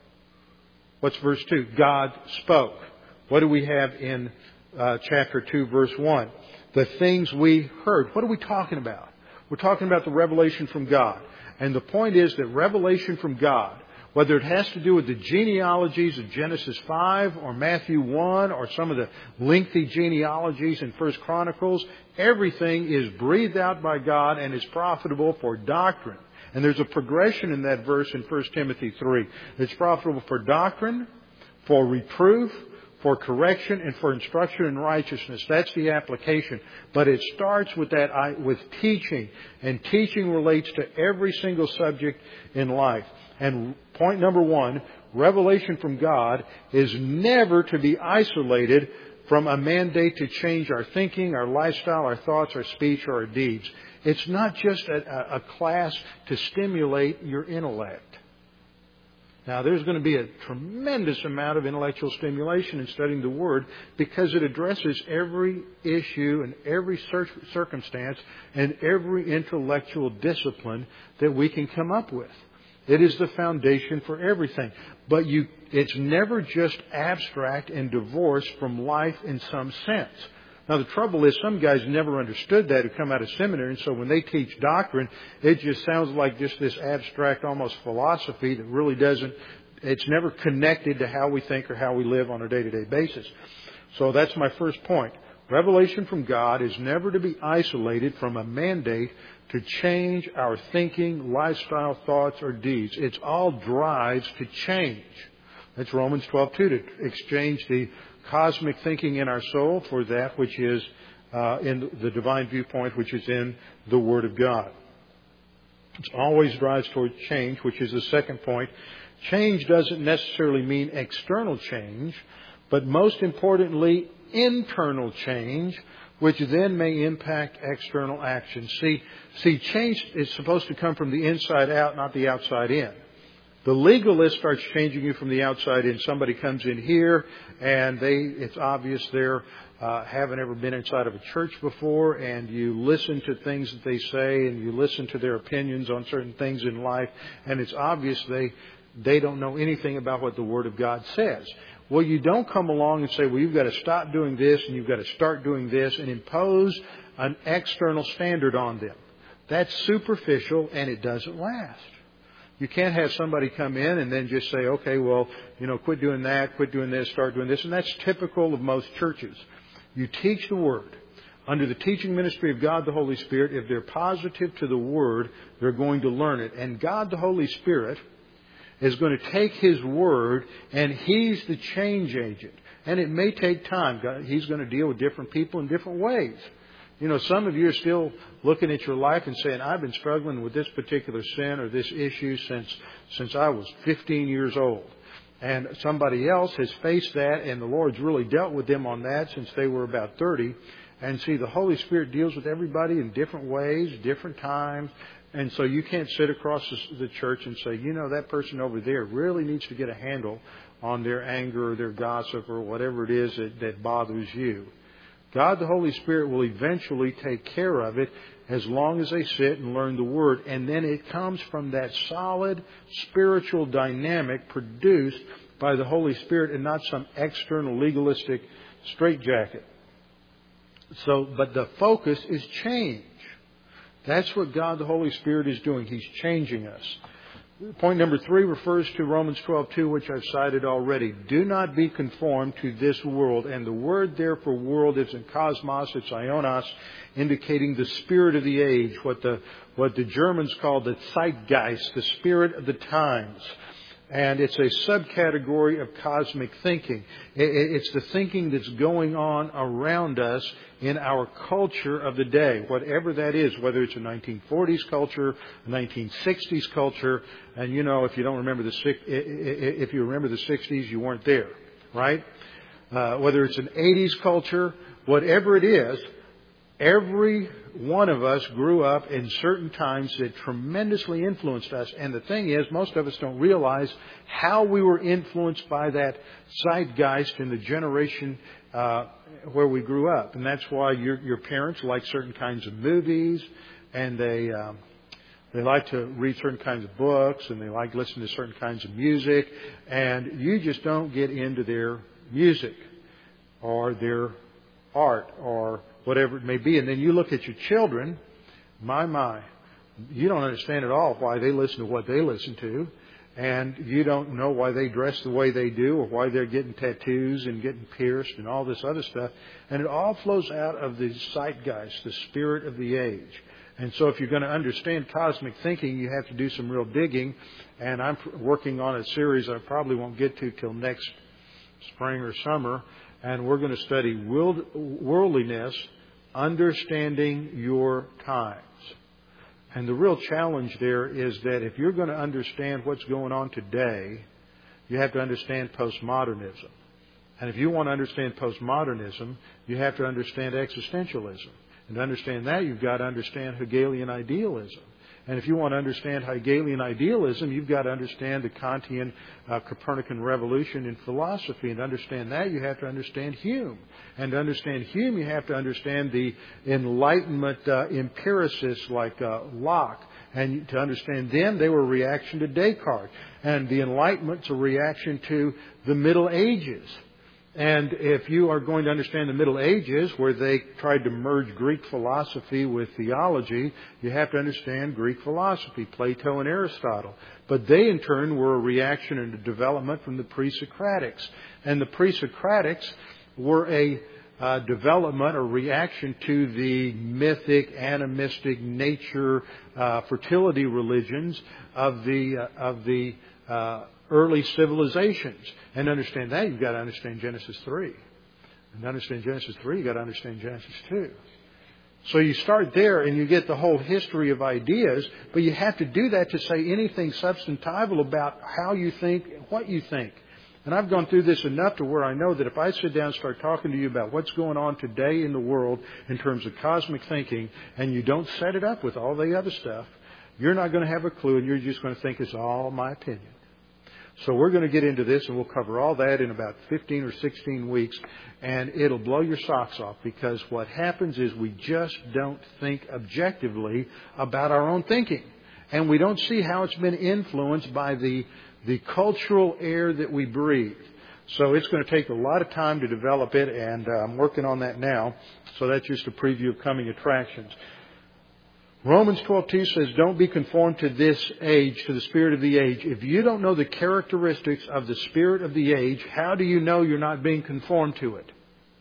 S2: What's verse 2? God spoke. What do we have in chapter 2, verse 1? The things we heard. What are we talking about? We're talking about the revelation from God. And the point is that revelation from God, whether it has to do with the genealogies of Genesis 5 or Matthew 1 or some of the lengthy genealogies in 1 Chronicles, everything is breathed out by God and is profitable for doctrine. And there's a progression in that verse in 1 Timothy 3. It's profitable for doctrine, for reproof, for correction, and for instruction in righteousness. That's the application. But it starts with with teaching. And teaching relates to every single subject in life. And point number 1, revelation from God is never to be isolated from a mandate to change our thinking, our lifestyle, our thoughts, our speech, or our deeds. It's not just a class to stimulate your intellect. Now, there's going to be a tremendous amount of intellectual stimulation in studying the Word because it addresses every issue and every circumstance and every intellectual discipline that we can come up with. It is the foundation for everything. But it's never just abstract and divorced from life in some sense. Now, the trouble is some guys never understood that who come out of seminary, and so when they teach doctrine, it just sounds like just this abstract, almost philosophy that really it's never connected to how we think or how we live on a day-to-day basis. So that's my first point. Revelation from God is never to be isolated from a mandate to change our thinking, lifestyle, thoughts, or deeds. It's all drives to change. That's Romans 12:2, to exchange the cosmic thinking in our soul for that which is in the divine viewpoint, which is in the Word of God. It always drives toward change, which is the second point. Change doesn't necessarily mean external change, but most importantly, internal change, which then may impact external action. See, change is supposed to come from the inside out, not the outside in. The legalist starts changing you from the outside in. Somebody comes in here and it's obvious they're haven't ever been inside of a church before, and you listen to things that they say and you listen to their opinions on certain things in life, and it's obvious they don't know anything about what the Word of God says. Well, you don't come along and say, well, you've got to stop doing this and you've got to start doing this and impose an external standard on them. That's superficial and it doesn't last. You can't have somebody come in and then just say, okay, well, quit doing that, quit doing this, start doing this. And that's typical of most churches. You teach the Word. Under the teaching ministry of God the Holy Spirit, if they're positive to the Word, they're going to learn it. And God the Holy Spirit is going to take His Word and He's the change agent. And it may take time. He's going to deal with different people in different ways. Some of you are still looking at your life and saying, I've been struggling with this particular sin or this issue since I was 15 years old. And somebody else has faced that, and the Lord's really dealt with them on that since they were about 30. And see, the Holy Spirit deals with everybody in different ways, different times. And so you can't sit across the church and say, that person over there really needs to get a handle on their anger or their gossip or whatever it is that bothers you. God the Holy Spirit will eventually take care of it as long as they sit and learn the Word. And then it comes from that solid spiritual dynamic produced by the Holy Spirit and not some external legalistic straitjacket. But the focus is change. That's what God the Holy Spirit is doing. He's changing us. Point number 3 refers to Romans 12:2, which I've cited already. Do not be conformed to this world. And the word there for world is in cosmos, it's ionos, indicating the spirit of the age, what the Germans call the Zeitgeist, the spirit of the times. And it's a subcategory of cosmic thinking. It's the thinking that's going on around us in our culture of the day, whatever that is, whether it's a 1940s culture, a 1960s culture, and if you don't remember if you remember the 60s, you weren't there, right? Whether it's an 80s culture, whatever it is, Every one of us grew up in certain times that tremendously influenced us. And the thing is, most of us don't realize how we were influenced by that zeitgeist in the generation where we grew up. And that's why your parents like certain kinds of movies, and they like to read certain kinds of books, and they like listening to certain kinds of music. And you just don't get into their music or their art or whatever it may be. And then you look at your children, my, you don't understand at all why they listen to what they listen to. And you don't know why they dress the way they do, or why they're getting tattoos and getting pierced and all this other stuff. And it all flows out of the zeitgeist, the spirit of the age. And so if you're going to understand cosmic thinking, you have to do some real digging. And I'm working on a series I probably won't get to till next spring or summer. And we're going to study worldliness, understanding your times. And the real challenge there is that if you're going to understand what's going on today, you have to understand postmodernism. And if you want to understand postmodernism, you have to understand existentialism. And to understand that, you've got to understand Hegelian idealism. And if you want to understand Hegelian idealism, you've got to understand the Kantian Copernican revolution in philosophy. And to understand that, you have to understand Hume. And to understand Hume, you have to understand the Enlightenment empiricists like Locke. And to understand them, they were a reaction to Descartes. And the Enlightenment's a reaction to the Middle Ages. And if you are going to understand the Middle Ages, where they tried to merge Greek philosophy with theology, you have to understand Greek philosophy, Plato and Aristotle. But they, in turn, were a reaction and a development from the Pre-Socratics. And the Pre-Socratics were a development or reaction to the mythic, animistic nature, fertility religions of the early civilizations. And to understand that, you've got to understand Genesis 3. And to understand Genesis 3, you've got to understand Genesis 2. So you start there and you get the whole history of ideas, but you have to do that to say anything substantival about how you think, what you think. And I've gone through this enough to where I know that if I sit down and start talking to you about what's going on today in the world in terms of cosmic thinking, and you don't set it up with all the other stuff, you're not going to have a clue, and you're just going to think it's all my opinion. So we're going to get into this, and we'll cover all that in about 15 or 16 weeks, and it'll blow your socks off, because what happens is we just don't think objectively about our own thinking. And we don't see how it's been influenced by the cultural air that we breathe. So it's going to take a lot of time to develop it, and I'm working on that now. So that's just a preview of coming attractions. Romans 12:2 says, don't be conformed to this age, to the spirit of the age. If you don't know the characteristics of the spirit of the age, how do you know you're not being conformed to it?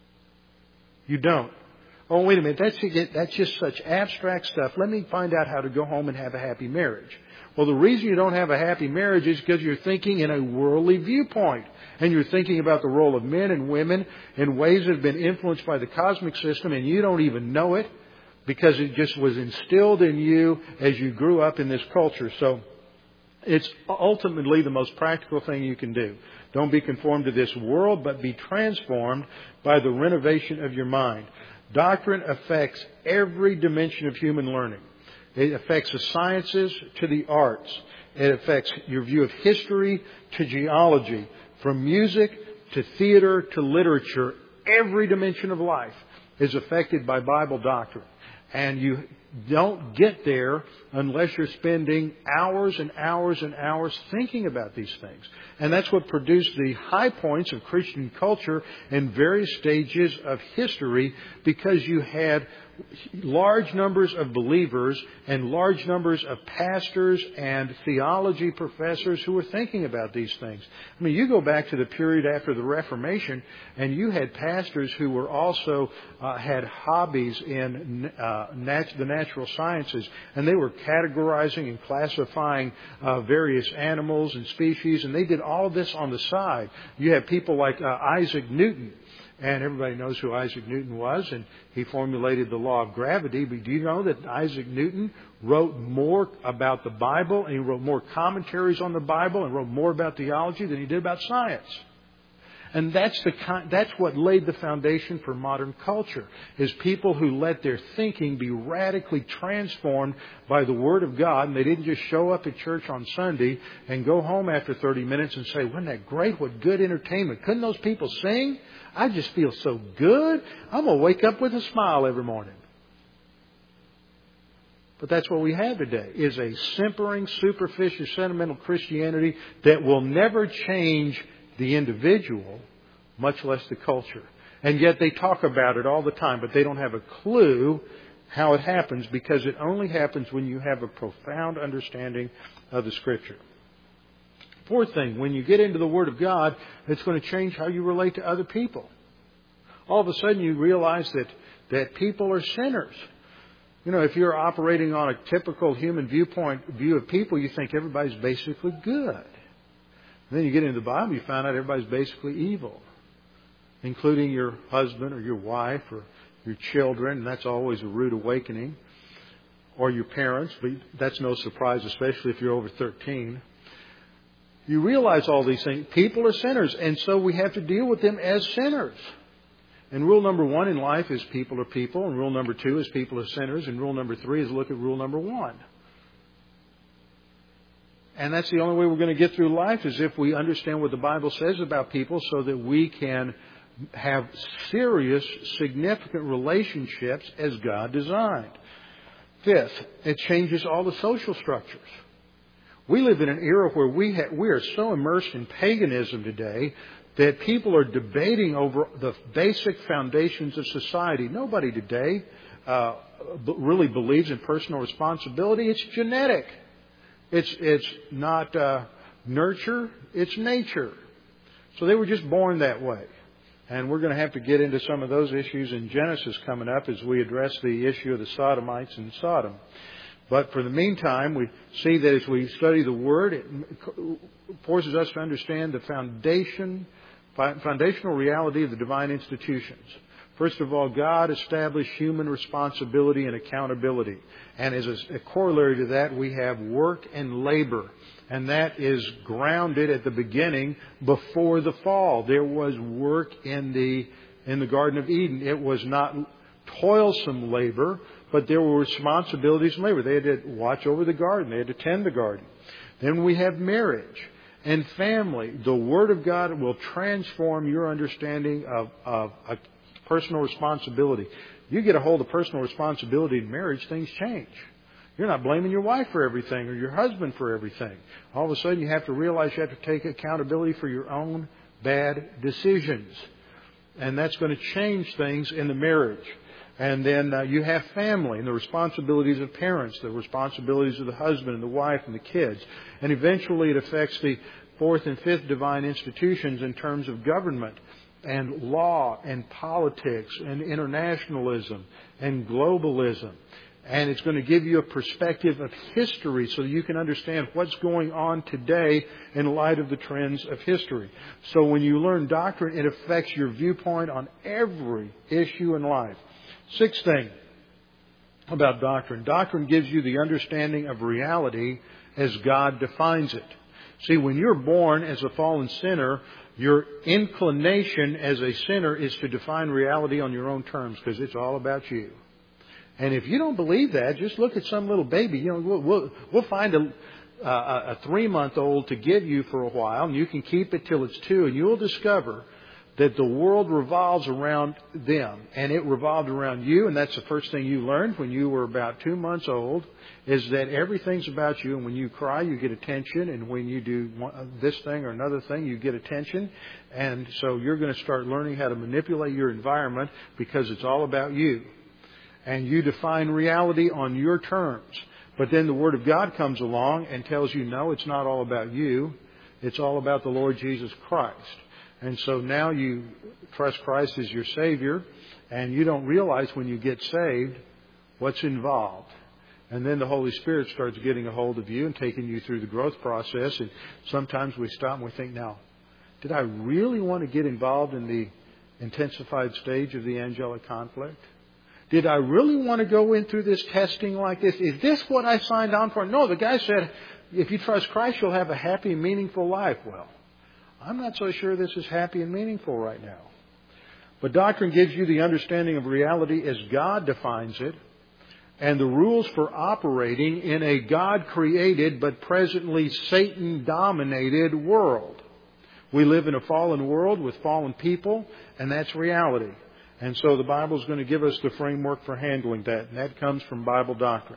S2: You don't. Oh, wait a minute, that's just such abstract stuff. Let me find out how to go home and have a happy marriage. Well, the reason you don't have a happy marriage is because you're thinking in a worldly viewpoint. And you're thinking about the role of men and women in ways that have been influenced by the cosmic system, and you don't even know it, because it just was instilled in you as you grew up in this culture. So it's ultimately the most practical thing you can do. Don't be conformed to this world, but be transformed by the renovation of your mind. Doctrine affects every dimension of human learning. It affects the sciences to the arts. It affects your view of history to geology. From music to theater to literature, every dimension of life is affected by Bible doctrine. And you don't get there unless you're spending hours and hours and hours thinking about these things. And that's what produced the high points of Christian culture in various stages of history, because you had large numbers of believers and large numbers of pastors and theology professors who were thinking about these things. I mean, you go back to the period after the Reformation, and you had pastors who were also had hobbies in the natural sciences, and they were categorizing and classifying various animals and species, and they did all of this on the side. You have people like Isaac Newton. And everybody knows who Isaac Newton was, and he formulated the law of gravity. But do you know that Isaac Newton wrote more about the Bible, and he wrote more commentaries on the Bible, and wrote more about theology than he did about science? And that's what laid the foundation for modern culture, is people who let their thinking be radically transformed by the Word of God. And they didn't just show up at church on Sunday and go home after 30 minutes and say, wasn't that great? What good entertainment. Couldn't those people sing? I just feel so good. I'm going to wake up with a smile every morning. But that's what we have today, is a simpering, superficial, sentimental Christianity that will never change the individual, much less the culture. And yet they talk about it all the time, but they don't have a clue how it happens, because it only happens when you have a profound understanding of the Scripture. Fourth thing, when you get into the Word of God, it's going to change how you relate to other people. All of a sudden you realize that people are sinners. You know, if you're operating on a typical human view of people, you think everybody's basically good. And then you get into the Bible, you find out everybody's basically evil, including your husband or your wife or your children, and that's always a rude awakening, or your parents, but that's no surprise, especially if you're over 13. You realize all these things. People are sinners, and so we have to deal with them as sinners. And rule number 1 in life is people are people. And rule number 2 is people are sinners. And rule number 3 is look at rule number 1. And that's the only way we're going to get through life, is if we understand what the Bible says about people, so that we can have serious, significant relationships as God designed. Fifth, it changes all the social structures. We live in an era where we are so immersed in paganism today that people are debating over the basic foundations of society. Nobody today really believes in personal responsibility. It's genetic. It's not nurture. It's nature. So they were just born that way. And we're going to have to get into some of those issues in Genesis coming up as we address the issue of the Sodomites in Sodom. But for the meantime, we see that as we study the Word, it forces us to understand the foundational reality of the divine institutions. First of all, God established human responsibility and accountability. And as a corollary to that, we have work and labor. And that is grounded at the beginning before the fall. There was work in the Garden of Eden. It was not toilsome labor, but there were responsibilities and labor. They had to watch over the garden. They had to tend the garden. Then we have marriage and family. The Word of God will transform your understanding of a personal responsibility. You get a hold of personal responsibility in marriage, things change. You're not blaming your wife for everything or your husband for everything. All of a sudden you have to realize you have to take accountability for your own bad decisions. And that's going to change things in the marriage. And then you have family and the responsibilities of parents, the responsibilities of the husband and the wife and the kids. And eventually it affects the fourth and fifth divine institutions in terms of government and law and politics and internationalism and globalism. And it's going to give you a perspective of history so you can understand what's going on today in light of the trends of history. So when you learn doctrine, it affects your viewpoint on every issue in life. Sixth thing about doctrine. Doctrine gives you the understanding of reality as God defines it. See, when you're born as a fallen sinner, your inclination as a sinner is to define reality on your own terms, because it's all about you. And if you don't believe that, just look at some little baby. You know, we'll find a 3-month-old to give you for a while, and you can keep it till it's 2, and you'll discover that the world revolves around them, and it revolved around you, and that's the first thing you learned when you were about 2 months old, is that everything's about you, and when you cry, you get attention, and when you do this thing or another thing, you get attention, and so you're going to start learning how to manipulate your environment because it's all about you. And you define reality on your terms. But then the Word of God comes along and tells you, no, it's not all about you. It's all about the Lord Jesus Christ. And so now you trust Christ as your Savior, and you don't realize when you get saved what's involved. And then the Holy Spirit starts getting a hold of you and taking you through the growth process. And sometimes we stop and we think, now, did I really want to get involved in the intensified stage of the angelic conflict? Did I really want to go in through this testing like this? Is this what I signed on for? No, the guy said, if you trust Christ, you'll have a happy, meaningful life. Well, I'm not so sure this is happy and meaningful right now. But doctrine gives you the understanding of reality as God defines it, and the rules for operating in a God-created but presently Satan-dominated world. We live in a fallen world with fallen people, and that's reality. And so the Bible is going to give us the framework for handling that, and that comes from Bible doctrine.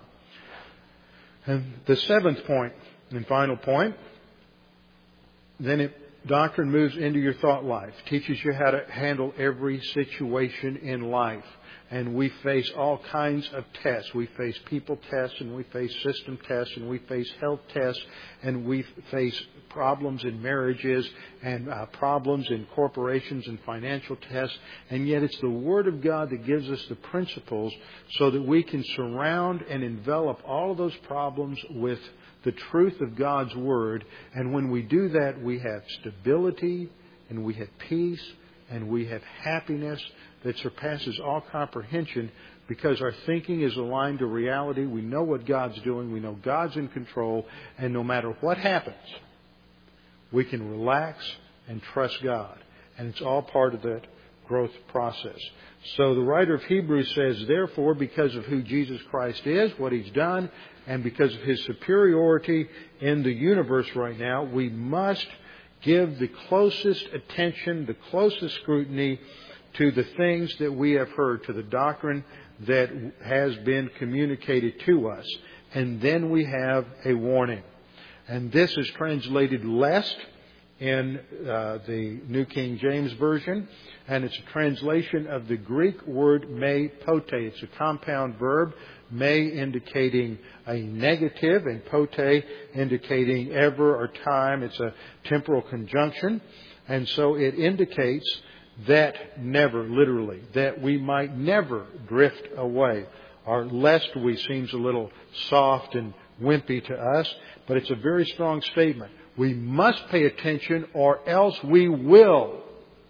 S2: And the seventh point and final point, then doctrine moves into your thought life, teaches you how to handle every situation in life. And we face all kinds of tests. We face people tests, and we face system tests, and we face health tests, and we face problems in marriages, and problems in corporations and financial tests. And yet it's the Word of God that gives us the principles so that we can surround and envelop all of those problems with the truth of God's Word. And when we do that, we have stability, and we have peace, and we have happiness that surpasses all comprehension because our thinking is aligned to reality. We know what God's doing. We know God's in control. And no matter what happens, we can relax and trust God. And it's all part of that growth process. So the writer of Hebrews says, therefore, because of who Jesus Christ is, what He's done, and because of His superiority in the universe right now, we must give the closest attention, the closest scrutiny to the things that we have heard, to the doctrine that has been communicated to us. And then we have a warning. And this is translated lest in the New King James Version. And it's a translation of the Greek word me pote. It's a compound verb, me indicating a negative and pote indicating ever or time. It's a temporal conjunction. And so it indicates that never, literally, that we might never drift away. Or lest we seems a little soft and wimpy to us, but it's a very strong statement. We must pay attention or else we will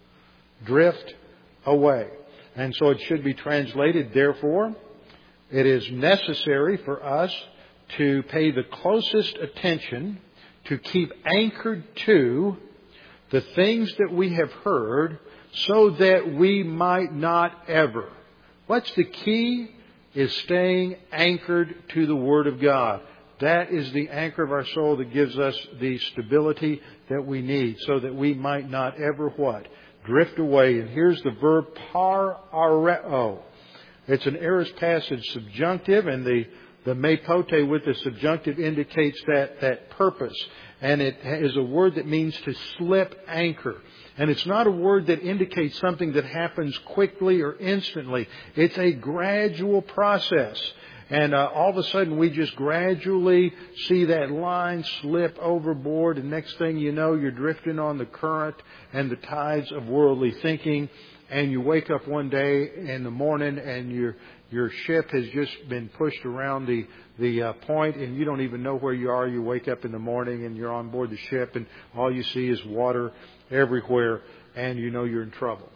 S2: drift away. And so it should be translated, therefore, it is necessary for us to pay the closest attention, to keep anchored to the things that we have heard, so that we might not ever. What's the key? Is staying anchored to the Word of God. That is the anchor of our soul that gives us the stability that we need, so that we might not ever what? Drift away. And here's the verb par areo. It's an aorist passage subjunctive, and the me pote with the subjunctive indicates that purpose. And it is a word that means to slip anchor. And it's not a word that indicates something that happens quickly or instantly. It's a gradual process. And all of a sudden we just gradually see that line slip overboard. And next thing you know, you're drifting on the current and the tides of worldly thinking. And you wake up one day in the morning and your ship has just been pushed around the point, and you don't even know where you are. You wake up in the morning and you're on board the ship, and all you see is water everywhere, and you know you're in trouble.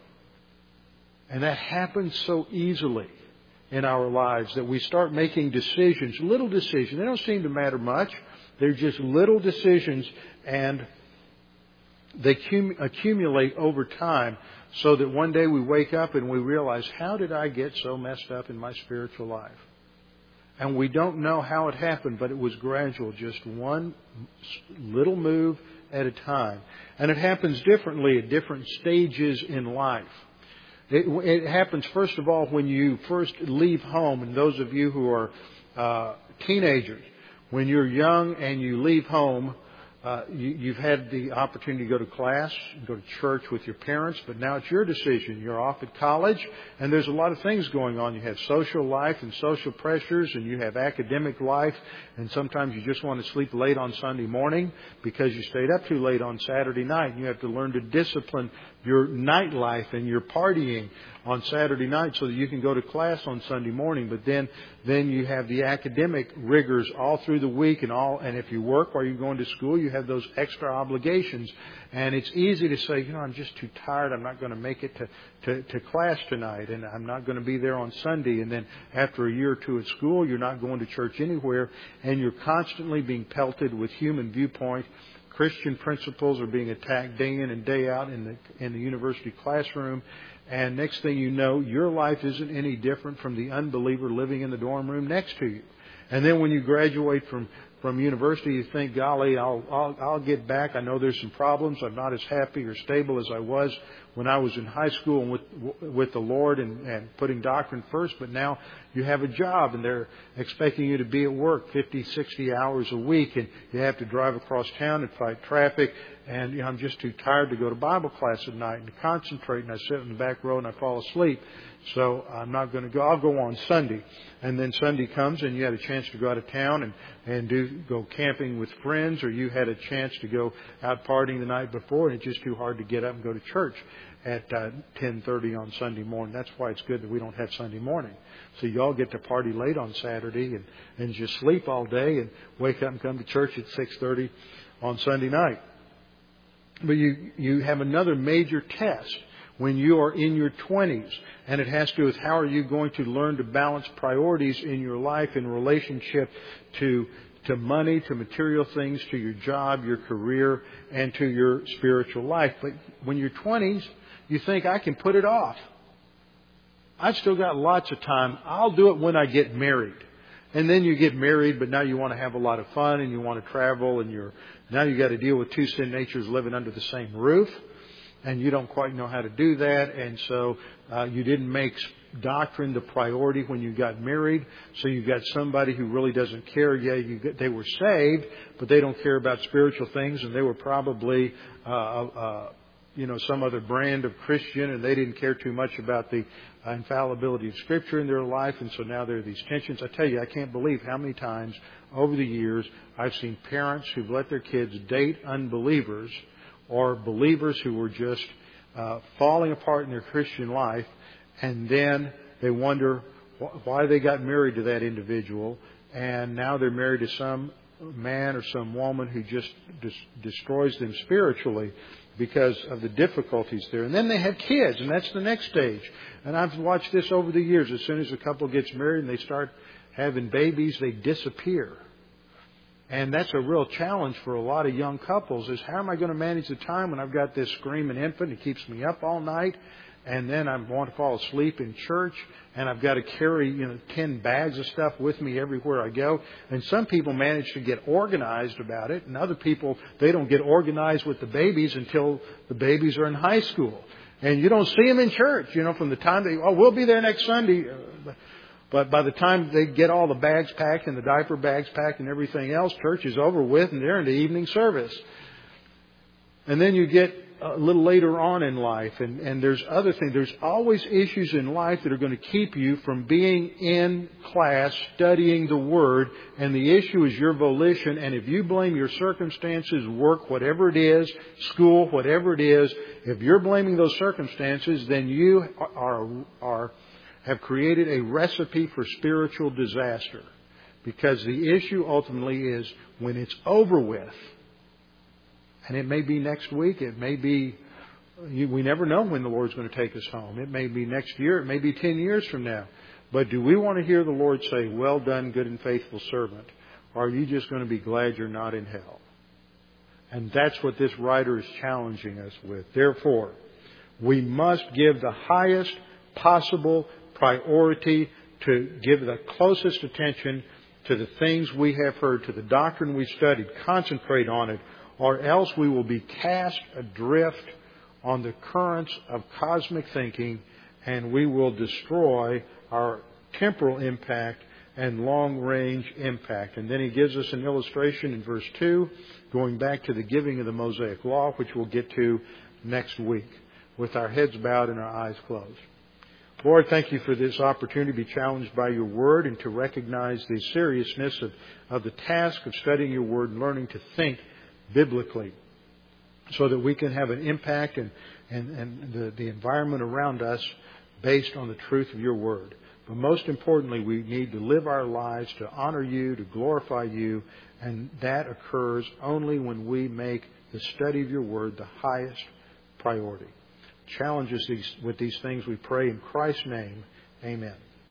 S2: And that happens so easily in our lives that we start making decisions, little decisions. They don't seem to matter much. They're just little decisions, and they accumulate over time, so that one day we wake up and we realize, how did I get so messed up in my spiritual life? And we don't know how it happened, but it was gradual, just one little move at a time. And it happens differently at different stages in life. It happens, first of all, when you first leave home. And those of you who are teenagers, when you're young and you leave home, you've had the opportunity to go to class, go to church with your parents, but now it's your decision. You're off at college, and there's a lot of things going on. You have social life and social pressures, and you have academic life, and sometimes you just want to sleep late on Sunday morning because you stayed up too late on Saturday night. And you have to learn to discipline your nightlife and your partying on Saturday night so that you can go to class on Sunday morning. But then you have the academic rigors all through the week, and if you work while you're going to school, you have those extra obligations. And it's easy to say, I'm just too tired. I'm not going to make it to class tonight, and I'm not going to be there on Sunday. And then after a year or two at school, you're not going to church anywhere, and you're constantly being pelted with human viewpoint, Christian principles are being attacked day in and day out in the university classroom. And next thing you know, your life isn't any different from the unbeliever living in the dorm room next to you. And then when you graduate from university, you think, golly, I'll get back. I know there's some problems. I'm not as happy or stable as I was when I was in high school and with the Lord and putting doctrine first. But now you have a job and they're expecting you to be at work 50, 60 hours a week, and you have to drive across town and fight traffic. And I'm just too tired to go to Bible class at night and to concentrate. And I sit in the back row and I fall asleep. So I'm not going to go. I'll go on Sunday. And then Sunday comes and you had a chance to go out of town and go camping with friends, or you had a chance to go out partying the night before, and it's just too hard to get up and go to church at 10:30 on Sunday morning. That's why it's good that we don't have Sunday morning. So you all get to party late on Saturday and just sleep all day and wake up and come to church at 6:30 on Sunday night. But you have another major test when you are in your 20s. And it has to do with how are you going to learn to balance priorities in your life in relationship to money, to material things, to your job, your career, and to your spiritual life. But when you're 20s, you think, I can put it off. I've still got lots of time. I'll do it when I get married. And then you get married, but now you want to have a lot of fun and you want to travel, and now you got to deal with two sin natures living under the same roof. And you don't quite know how to do that. And so you didn't make doctrine the priority when you got married. So you've got somebody who really doesn't care. Yeah, they were saved, but they don't care about spiritual things. And they were probably, some other brand of Christian, and they didn't care too much about the infallibility of Scripture in their life. And so now there are these tensions. I tell you, I can't believe how many times over the years I've seen parents who've let their kids date unbelievers, or believers who were just falling apart in their Christian life, and then they wonder why they got married to that individual, and now they're married to some man or some woman who just destroys them spiritually because of the difficulties there. And then they have kids, and that's the next stage. And I've watched this over the years. As soon as a couple gets married and they start having babies, they disappear. And that's a real challenge for a lot of young couples, is how am I going to manage the time when I've got this screaming infant that keeps me up all night, and then I want to fall asleep in church, and I've got to carry 10 bags of stuff with me everywhere I go. And some people manage to get organized about it, and other people, they don't get organized with the babies until the babies are in high school. And you don't see them in church, from the time we'll be there next Sunday. But by the time they get all the bags packed and the diaper bags packed and everything else, church is over with and they're in the evening service. And then you get a little later on in life, and there's other things. There's always issues in life that are going to keep you from being in class, studying the Word, and the issue is your volition. And if you blame your circumstances, work, whatever it is, school, whatever it is, if you're blaming those circumstances, then you have created a recipe for spiritual disaster. Because the issue ultimately is when it's over with, and it may be next week, it may be, we never know when the Lord's going to take us home. It may be next year, it may be 10 years from now. But do we want to hear the Lord say, well done, good and faithful servant? Or are you just going to be glad you're not in hell? And that's what this writer is challenging us with. Therefore, we must give the highest possible priority to give the closest attention to the things we have heard, to the doctrine we studied, concentrate on it, or else we will be cast adrift on the currents of cosmic thinking, and we will destroy our temporal impact and long-range impact. And then he gives us an illustration in verse 2, going back to the giving of the Mosaic Law, which we'll get to next week, with our heads bowed and our eyes closed. Lord, thank you for this opportunity to be challenged by your Word and to recognize the seriousness of the task of studying your Word and learning to think biblically so that we can have an impact and the environment around us based on the truth of your Word. But most importantly, we need to live our lives to honor you, to glorify you, and that occurs only when we make the study of your Word the highest priority. Challenges with these things we pray in Christ's name. Amen.